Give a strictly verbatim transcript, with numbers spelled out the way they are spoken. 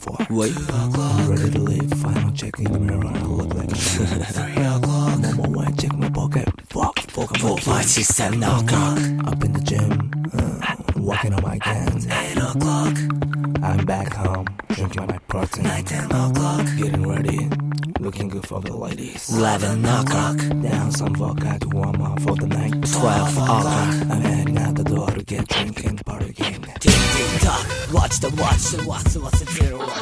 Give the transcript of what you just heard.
four. Wait. I'm ready to leave. Final check in the mirror. I look like a shit. Three o'clock. No more wine. Check my pocket. Fuck. Fuck. I'm Four, five, six, seven o'clock. up in the gym. Uh, walking on my guns. Eight o'clock. I'm back home. Drinking my protein. Nine, ten o'clock. Getting ready. Looking good for the ladies. Eleven o'clock. Down some vodka to warm up for the night. Twelve o'clock. I'm heading out the door to get drinking, party again. Tick, tick, tock. Watch the watch the watch the watch the zero.